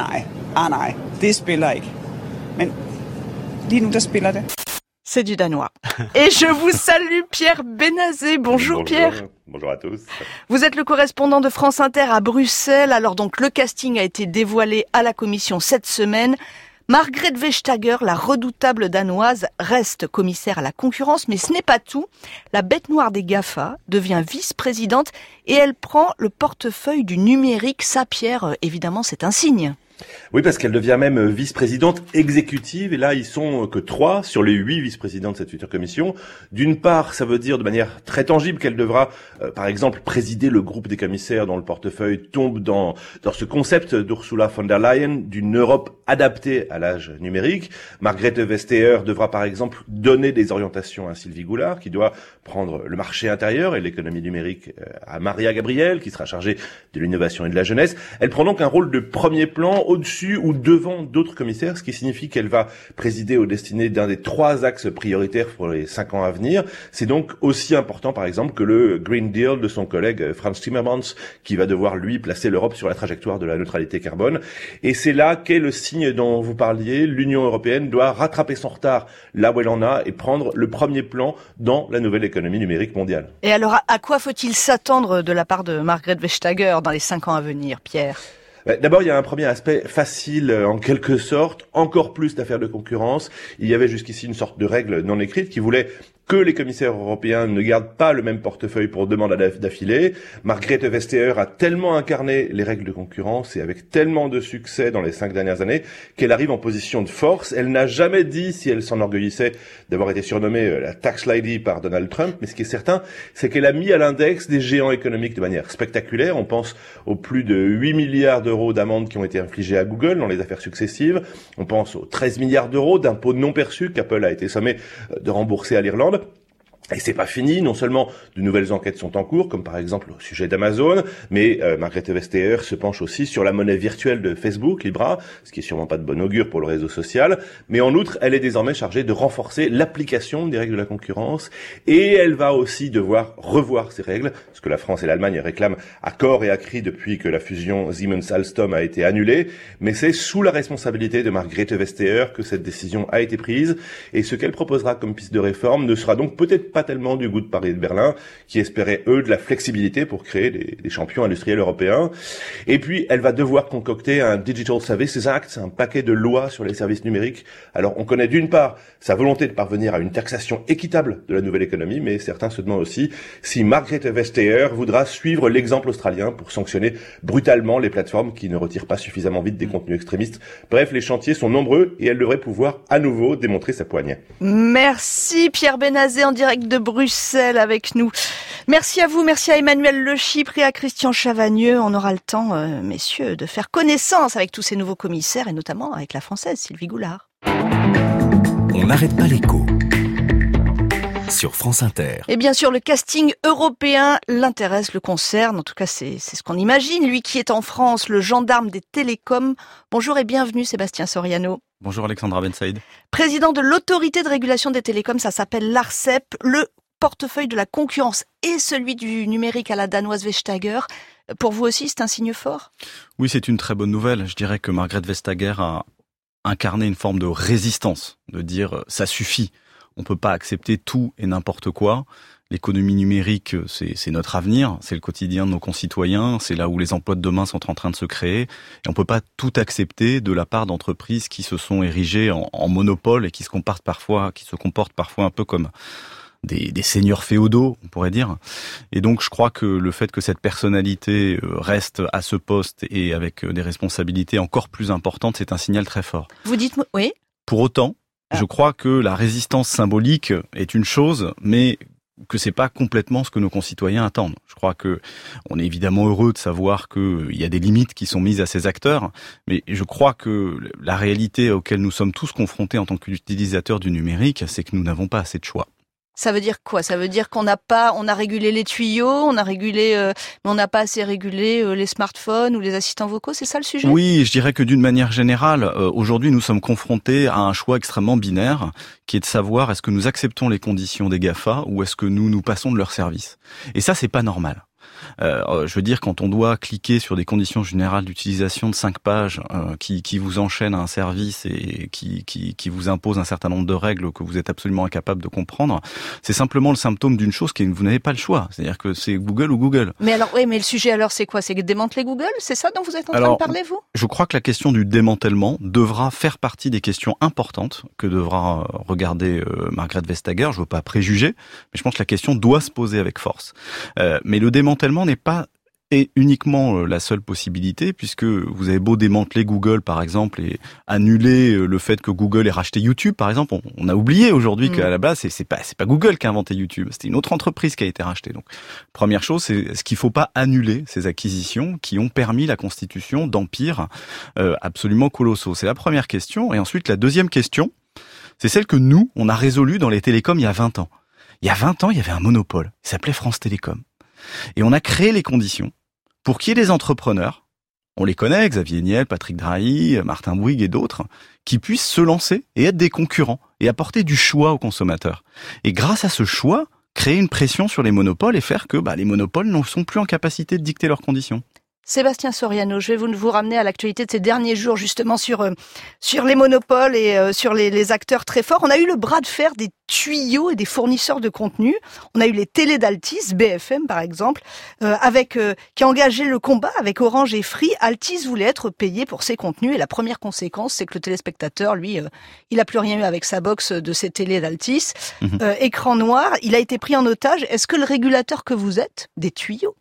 S3: nej, det spiller ikke. Men lige nu, der spiller det.
S2: C'est du danois. Et je vous salue Pierre Benazé. Bonjour Pierre.
S23: Bonjour à tous.
S2: Vous êtes le correspondant de France Inter à Bruxelles. Alors donc le casting a été dévoilé à la Commission cette semaine. Margrethe Vestager, la redoutable danoise, reste commissaire à la concurrence, mais ce n'est pas tout. La bête noire des GAFA devient vice-présidente et elle prend le portefeuille du numérique. Ça, Pierre, évidemment, c'est un signe.
S23: Oui, parce qu'elle devient même vice-présidente exécutive, et là, ils sont que 3 sur les 8 vice-présidents de cette future commission. D'une part, ça veut dire de manière très tangible qu'elle devra, par exemple, présider le groupe des commissaires dont le portefeuille tombe dans ce concept d'Ursula von der Leyen d'une Europe adaptée à l'âge numérique. Margrethe Vestager devra, par exemple, donner des orientations à Sylvie Goulard, qui doit prendre le marché intérieur et l'économie numérique à Maria Gabriel, qui sera chargée de l'innovation et de la jeunesse. Elle prend donc un rôle de premier plan au-dessus ou devant d'autres commissaires, ce qui signifie qu'elle va présider aux destinées d'un des 3 axes prioritaires pour les 5 ans à venir. C'est donc aussi important, par exemple, que le Green Deal de son collègue Frans Timmermans, qui va devoir, lui, placer l'Europe sur la trajectoire de la neutralité carbone. Et c'est là qu'est le signe dont vous parliez. L'Union européenne doit rattraper son retard là où elle en a et prendre le premier plan dans la nouvelle économie numérique mondiale.
S2: Et alors, à quoi faut-il s'attendre de la part de Margrethe Vestager dans les 5 ans à venir, Pierre ?
S23: D'abord, il y a un premier aspect facile, en quelque sorte, encore plus d'affaires de concurrence. Il y avait jusqu'ici une sorte de règle non écrite qui voulait que les commissaires européens ne gardent pas le même portefeuille pour 2 mandats d'affilée. Margrethe Vestager a tellement incarné les règles de concurrence et avec tellement de succès dans les 5 dernières années qu'elle arrive en position de force. Elle n'a jamais dit si elle s'enorgueillissait d'avoir été surnommée la Tax Lady par Donald Trump, mais ce qui est certain, c'est qu'elle a mis à l'index des géants économiques de manière spectaculaire. On pense aux plus de 8 milliards d'euros d'amendes qui ont été infligées à Google dans les affaires successives. On pense aux 13 milliards d'euros d'impôts non perçus qu'Apple a été sommé de rembourser à l'Irlande. Et c'est pas fini, non seulement de nouvelles enquêtes sont en cours, comme par exemple au sujet d'Amazon, mais Margrethe Vestager se penche aussi sur la monnaie virtuelle de Facebook, Libra, ce qui est sûrement pas de bon augure pour le réseau social. Mais en outre, elle est désormais chargée de renforcer l'application des règles de la concurrence, et elle va aussi devoir revoir ces règles, ce que la France et l'Allemagne réclament à corps et à cri depuis que la fusion Siemens-Alstom a été annulée. Mais c'est sous la responsabilité de Margrethe Vestager que cette décision a été prise, et ce qu'elle proposera comme piste de réforme ne sera donc peut-être pas tellement du goût de Paris et de Berlin, qui espéraient, eux, de la flexibilité pour créer des champions industriels européens. Et puis, elle va devoir concocter un Digital Services Act, un paquet de lois sur les services numériques. Alors, on connaît d'une part sa volonté de parvenir à une taxation équitable de la nouvelle économie, mais certains se demandent aussi si Margrethe Vestager voudra suivre l'exemple australien pour sanctionner brutalement les plateformes qui ne retirent pas suffisamment vite des contenus extrémistes. Bref, les chantiers sont nombreux et elle devrait pouvoir à nouveau démontrer sa poigne.
S2: Merci Pierre Benazé en direct de Bruxelles avec nous. Merci à vous, merci à Emmanuel Le Chypre et à Christian Chavagneux. On aura le temps, messieurs, de faire connaissance avec tous ces nouveaux commissaires et notamment avec la française Sylvie Goulard.
S1: On n'arrête pas l'écho. sur France Inter.
S2: Et bien sûr, le casting européen l'intéresse, le concerne. En tout cas, c'est ce qu'on imagine. Lui qui est en France, le gendarme des télécoms. Bonjour et bienvenue, Sébastien Soriano.
S6: Bonjour Alexandra Bensaïd.
S2: Président de l'autorité de régulation des télécoms, ça s'appelle l'ARCEP. Le portefeuille de la concurrence et celui du numérique à la danoise Vestager. Pour vous aussi, c'est un signe fort ?
S6: Oui, c'est une très bonne nouvelle. Je dirais que Margrethe Vestager a incarné une forme de résistance, de dire ça suffit. On peut pas accepter tout et n'importe quoi. L'économie numérique, c'est notre avenir, c'est le quotidien de nos concitoyens, c'est là où les emplois de demain sont en train de se créer. Et on peut pas tout accepter de la part d'entreprises qui se sont érigées en monopole et qui se comportent parfois un peu comme des seigneurs féodaux, on pourrait dire. Et donc, je crois que le fait que cette personnalité reste à ce poste et avec des responsabilités encore plus importantes, c'est un signal très fort.
S2: Vous dites oui.
S6: Pour autant, je crois que la résistance symbolique est une chose, mais que c'est pas complètement ce que nos concitoyens attendent. Je crois que on est évidemment heureux de savoir qu'il y a des limites qui sont mises à ces acteurs, mais je crois que la réalité auquel nous sommes tous confrontés en tant qu'utilisateurs du numérique, c'est que nous n'avons pas assez de choix.
S2: Ça veut dire quoi ? Ça veut dire on a régulé les tuyaux, mais on n'a pas assez régulé les smartphones ou les assistants vocaux, c'est ça le sujet ?
S6: Oui, je dirais que d'une manière générale, aujourd'hui nous sommes confrontés à un choix extrêmement binaire, qui est de savoir est-ce que nous acceptons les conditions des GAFA ou est-ce que nous passons de leurs services. Et ça, c'est pas normal. Je veux dire, quand on doit cliquer sur des conditions générales d'utilisation de 5 pages qui vous enchaînent à un service et qui vous impose un certain nombre de règles que vous êtes absolument incapable de comprendre, c'est simplement le symptôme d'une chose qui vous n'avez pas le choix. C'est-à-dire que c'est Google ou Google.
S2: Mais alors, oui, mais le sujet alors c'est quoi ? C'est démanteler Google ? C'est ça dont vous êtes en train de parler, vous ?
S6: Je crois que la question du démantèlement devra faire partie des questions importantes que devra regarder Margrethe Vestager. Je veux pas préjuger, mais je pense que la question doit se poser avec force. Mais le démantèlement n'est pas uniquement la seule possibilité, puisque vous avez beau démanteler Google, par exemple, et annuler le fait que Google ait racheté YouTube, par exemple. On a oublié aujourd'hui qu'à la base, c'est pas Google qui a inventé YouTube, c'était une autre entreprise qui a été rachetée. Donc, première chose, c'est est-ce qu'il faut pas annuler ces acquisitions qui ont permis la constitution d'empires absolument colossaux. C'est la première question. Et ensuite, la deuxième question, c'est celle que nous, on a résolue dans les télécoms il y a 20 ans. Il y a 20 ans, il y avait un monopole. Il s'appelait France Télécom. Et on a créé les conditions pour qu'il y ait des entrepreneurs, on les connaît, Xavier Niel, Patrick Drahi, Martin Bouygues et d'autres, qui puissent se lancer et être des concurrents et apporter du choix aux consommateurs. Et grâce à ce choix, créer une pression sur les monopoles et faire que les monopoles ne sont plus en capacité de dicter leurs conditions.
S2: Sébastien Soriano, je vais vous ramener à l'actualité de ces derniers jours, justement sur les monopoles et sur les acteurs très forts. On a eu le bras de fer des tuyaux et des fournisseurs de contenu. On a eu les télés d'Altis, BFM par exemple, qui a engagé le combat avec Orange et Free. Altis voulait être payé pour ses contenus et la première conséquence, c'est que le téléspectateur, lui, il a plus rien eu avec sa box de ces télés d'Altis. Écran noir, il a été pris en otage. Est-ce que le régulateur que vous êtes, des tuyaux,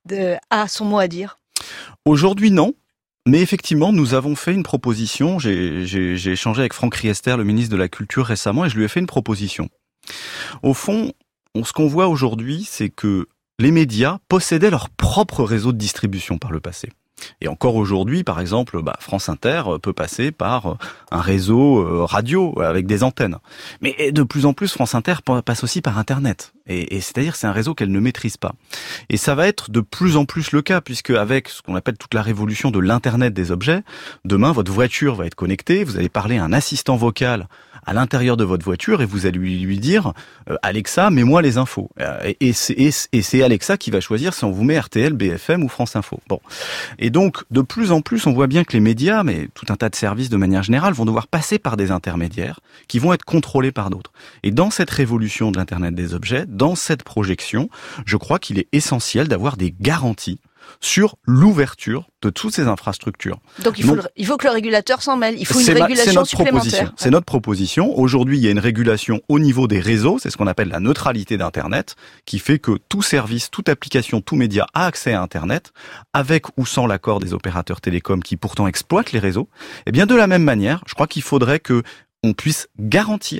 S2: a son mot à dire ?
S6: Aujourd'hui, non. Mais effectivement, nous avons fait une proposition. J'ai échangé avec Franck Riester, le ministre de la Culture, récemment, et je lui ai fait une proposition. Au fond, ce qu'on voit aujourd'hui, c'est que les médias possédaient leur propre réseau de distribution par le passé. Et encore aujourd'hui, par exemple, France Inter peut passer par un réseau radio avec des antennes. Mais de plus en plus, France Inter passe aussi par Internet. Et c'est-à-dire c'est un réseau qu'elle ne maîtrise pas. Et ça va être de plus en plus le cas, puisque avec ce qu'on appelle toute la révolution de l'Internet des objets, demain, votre voiture va être connectée, vous allez parler à un assistant vocal à l'intérieur de votre voiture et vous allez lui dire Alexa, mets-moi les infos. Et c'est Alexa qui va choisir si on vous met RTL, BFM ou France Info. Bon. Et donc, de plus en plus, on voit bien que les médias, mais tout un tas de services de manière générale, vont devoir passer par des intermédiaires qui vont être contrôlés par d'autres. Et dans cette révolution de l'Internet des objets, dans cette projection, je crois qu'il est essentiel d'avoir des garanties sur l'ouverture de toutes ces infrastructures.
S2: Donc il faut que le régulateur s'en mêle, il faut une régulation supplémentaire.
S6: C'est notre proposition. Aujourd'hui, il y a une régulation au niveau des réseaux, c'est ce qu'on appelle la neutralité d'Internet, qui fait que tout service, toute application, tout média a accès à Internet, avec ou sans l'accord des opérateurs télécoms qui pourtant exploitent les réseaux. Et bien de la même manière, je crois qu'il faudrait que on puisse garantir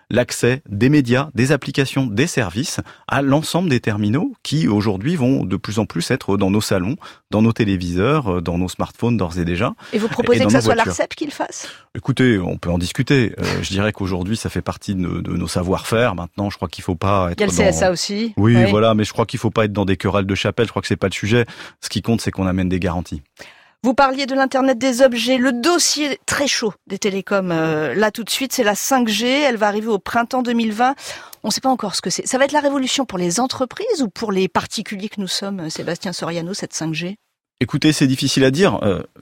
S6: l'accès des médias, des applications, des services à l'ensemble des terminaux qui aujourd'hui vont de plus en plus être dans nos salons, dans nos téléviseurs, dans nos smartphones d'ores et déjà.
S2: Et vous proposez que ça soit l'ARCEP qui le fasse ?
S6: Écoutez, on peut en discuter. Je dirais qu'aujourd'hui, ça fait partie de nos savoir-faire. Maintenant, je crois qu'il faut pas être.
S2: Il y a le CSA aussi.
S6: Oui, voilà, mais je crois qu'il faut pas être dans des querelles de chapelle. Je crois que c'est pas le sujet. Ce qui compte, c'est qu'on amène des garanties.
S2: Vous parliez de l'Internet des objets, le dossier très chaud des télécoms. Là, tout de suite, c'est la 5G. Elle va arriver au printemps 2020. On ne sait pas encore ce que c'est. Ça va être la révolution pour les entreprises ou pour les particuliers que nous sommes, Sébastien Soriano, cette 5G ?
S6: Écoutez, c'est difficile à dire.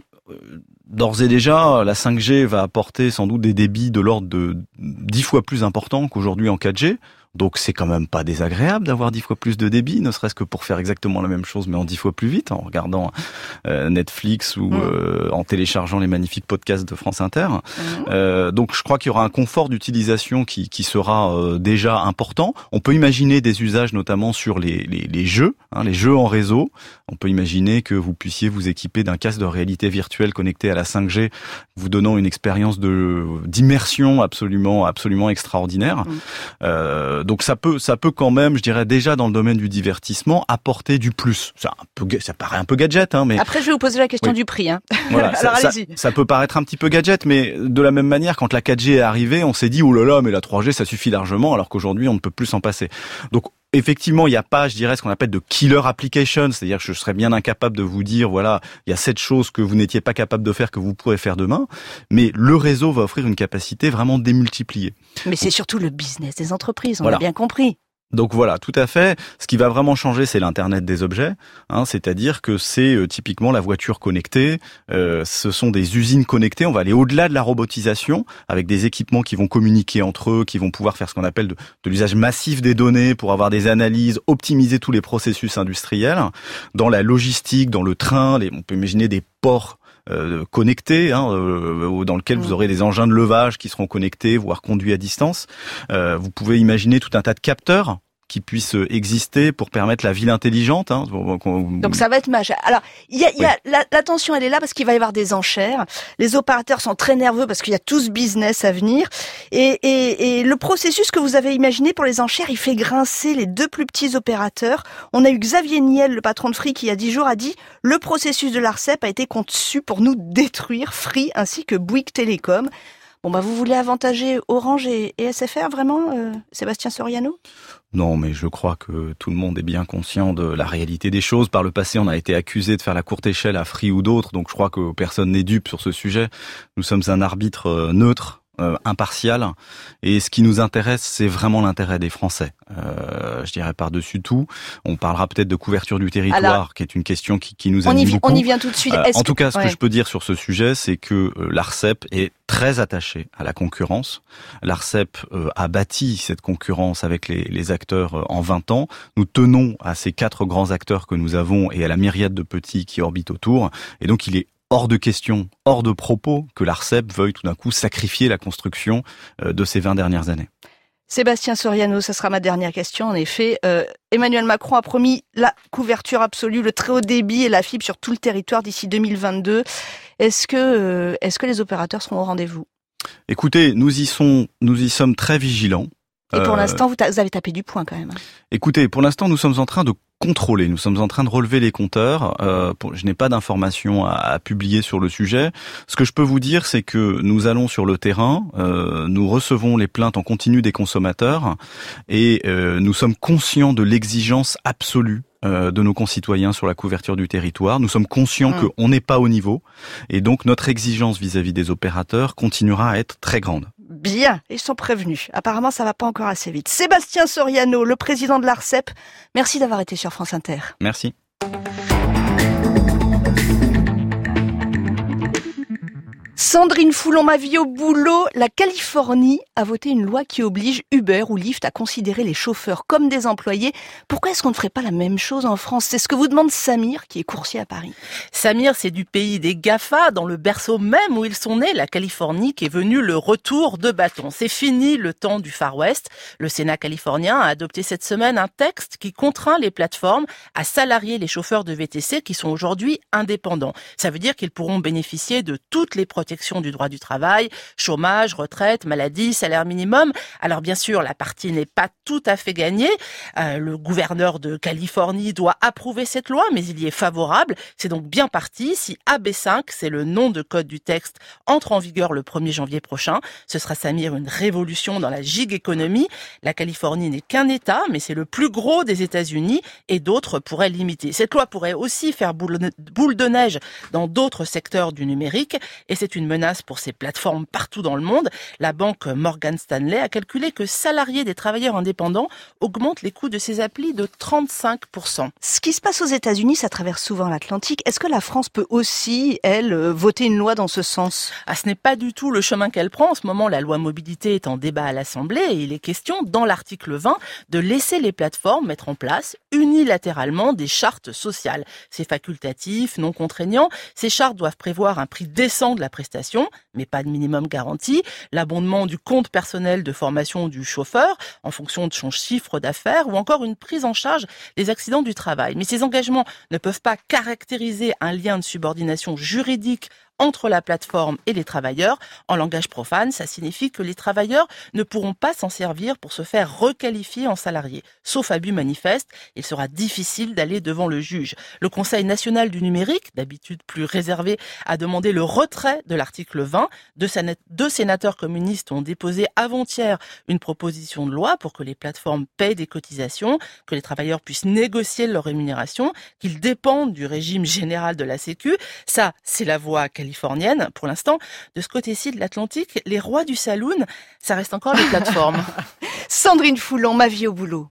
S6: D'ores et déjà, la 5G va apporter sans doute des débits de l'ordre de 10 fois plus importants qu'aujourd'hui en 4G. Donc c'est quand même pas désagréable d'avoir 10 fois plus de débit, ne serait-ce que pour faire exactement la même chose mais en 10 fois plus vite, en regardant Netflix ou en téléchargeant les magnifiques podcasts de France Inter. Donc je crois qu'il y aura un confort d'utilisation qui sera déjà important. On peut imaginer des usages notamment sur les jeux, les jeux en réseau. On peut imaginer que vous puissiez vous équiper d'un casque de réalité virtuelle connecté à la 5G, vous donnant une expérience d'immersion absolument extraordinaire. Donc ça peut quand même, je dirais déjà dans le domaine du divertissement, apporter du plus. Ça paraît un peu gadget, mais
S2: après je vais vous poser la question du prix.
S6: Voilà,
S2: alors allez-y.
S6: Ça peut paraître un petit peu gadget, mais de la même manière, quand la 4G est arrivée, on s'est dit oh là là, mais la 3G ça suffit largement, alors qu'aujourd'hui on ne peut plus s'en passer. Donc effectivement, il n'y a pas, je dirais, ce qu'on appelle de killer application, c'est-à-dire que je serais bien incapable de vous dire, voilà, il y a cette chose que vous n'étiez pas capable de faire que vous pourrez faire demain, mais le réseau va offrir une capacité vraiment démultipliée.
S2: Mais c'est surtout le business des entreprises, on l'a bien compris.
S6: Donc voilà, tout à fait. Ce qui va vraiment changer, c'est l'Internet des objets, c'est-à-dire que c'est typiquement la voiture connectée, ce sont des usines connectées, on va aller au-delà de la robotisation, avec des équipements qui vont communiquer entre eux, qui vont pouvoir faire ce qu'on appelle de l'usage massif des données pour avoir des analyses, optimiser tous les processus industriels, dans la logistique, dans le train, on peut imaginer des ports connectés, dans lequel vous aurez des engins de levage qui seront connectés, voire conduits à distance. Vous pouvez imaginer tout un tas de capteurs qui puissent exister pour permettre la ville intelligente.
S2: Donc ça va être majeur. Alors, la tension, elle est là parce qu'il va y avoir des enchères. Les opérateurs sont très nerveux parce qu'il y a tout ce business à venir. Et le processus que vous avez imaginé pour les enchères, il fait grincer les deux plus petits opérateurs. On a eu Xavier Niel, le patron de Free, qui il y a 10 jours a dit « Le processus de l'ARCEP a été conçu pour nous détruire, Free ainsi que Bouygues Télécom ». Bon, vous voulez avantager Orange et SFR, vraiment, Sébastien Soriano ?
S6: Non, mais je crois que tout le monde est bien conscient de la réalité des choses. Par le passé, on a été accusé de faire la courte échelle à Free ou d'autres, donc je crois que personne n'est dupe sur ce sujet. Nous sommes un arbitre neutre, impartial, et ce qui nous intéresse, c'est vraiment l'intérêt des Français. Je dirais par-dessus tout. On parlera peut-être de couverture du territoire, qui est une question qui nous anime beaucoup.
S2: On y vient tout de suite.
S6: En tout cas, ce que je peux dire sur ce sujet, c'est que l'ARCEP est très attaché à la concurrence. L'ARCEP a bâti cette concurrence avec les acteurs en 20 ans. Nous tenons à ces 4 grands acteurs que nous avons et à la myriade de petits qui orbitent autour. Et donc, il est hors de question, hors de propos que l'ARCEP veuille tout d'un coup sacrifier la construction de ces 20 dernières années.
S2: Sébastien Soriano, ça sera ma dernière question. En effet, Emmanuel Macron a promis la couverture absolue, le très haut débit et la fibre sur tout le territoire d'ici 2022. Est-ce que les opérateurs seront au rendez-vous ?
S6: Écoutez, nous y sommes très vigilants.
S2: Et pour l'instant, vous avez tapé du poing quand même.
S6: Écoutez, pour l'instant, nous sommes en train de contrôler, nous sommes en train de relever les compteurs. Je n'ai pas d'informations à publier sur le sujet. Ce que je peux vous dire, c'est que nous allons sur le terrain, nous recevons les plaintes en continu des consommateurs et nous sommes conscients de l'exigence absolue de nos concitoyens sur la couverture du territoire. Nous sommes conscients qu'on n'est pas au niveau et donc notre exigence vis-à-vis des opérateurs continuera à être très grande.
S2: Bien, ils sont prévenus. Apparemment, ça va pas encore assez vite. Sébastien Soriano, le président de l'ARCEP, merci d'avoir été sur France Inter.
S6: Merci.
S2: Sandrine Foulon, ma vie au boulot. La Californie a voté une loi qui oblige Uber ou Lyft à considérer les chauffeurs comme des employés. Pourquoi est-ce qu'on ne ferait pas la même chose en France ? C'est ce que vous demande Samir, qui est coursier à Paris.
S7: Samir, c'est du pays des GAFA, dans le berceau même où ils sont nés, la Californie, qui est venue le retour de bâton. C'est fini le temps du Far West. Le Sénat californien a adopté cette semaine un texte qui contraint les plateformes à salarier les chauffeurs de VTC qui sont aujourd'hui indépendants. Ça veut dire qu'ils pourront bénéficier de toutes les protections protection du droit du travail, chômage, retraite, maladie, salaire minimum. Alors bien sûr, la partie n'est pas tout à fait gagnée. Le gouverneur de Californie doit approuver cette loi, mais il y est favorable. C'est donc bien parti. Si AB5, c'est le nom de code du texte, entre en vigueur le 1er janvier prochain, ce sera, Samir, une révolution dans la gig-économie. La Californie n'est qu'un État, mais c'est le plus gros des États-Unis et d'autres pourraient l'imiter. Cette loi pourrait aussi faire boule de neige dans d'autres secteurs du numérique et c'est une menace pour ces plateformes partout dans le monde. La banque Morgan Stanley a calculé que salarier des travailleurs indépendants augmente les coûts de ces applis de 35%.
S2: Ce qui se passe aux États-Unis, ça traverse souvent l'Atlantique. Est-ce que la France peut aussi, elle, voter une loi dans ce sens ?
S7: Ce n'est pas du tout le chemin qu'elle prend. En ce moment, la loi mobilité est en débat à l'Assemblée et il est question, dans l'article 20, de laisser les plateformes mettre en place unilatéralement des chartes sociales. C'est facultatif, non contraignant. Ces chartes doivent prévoir un prix décent de la prestation, mais pas de minimum garanti, l'abondement du compte personnel de formation du chauffeur en fonction de son chiffre d'affaires ou encore une prise en charge des accidents du travail. Mais ces engagements ne peuvent pas caractériser un lien de subordination juridique entre la plateforme et les travailleurs. En langage profane, ça signifie que les travailleurs ne pourront pas s'en servir pour se faire requalifier en salariés. Sauf abus manifeste, il sera difficile d'aller devant le juge. Le Conseil national du numérique, d'habitude plus réservé, a demandé le retrait de l'article 20. Deux sénateurs communistes ont déposé avant-hier une proposition de loi pour que les plateformes payent des cotisations, que les travailleurs puissent négocier leur rémunération, qu'ils dépendent du régime général de la Sécu. Ça, c'est la voie californienne. Pour l'instant, de ce côté-ci de l'Atlantique, les rois du saloon, ça reste encore les plateformes.
S2: Sandrine Foulon, Ma vie au boulot.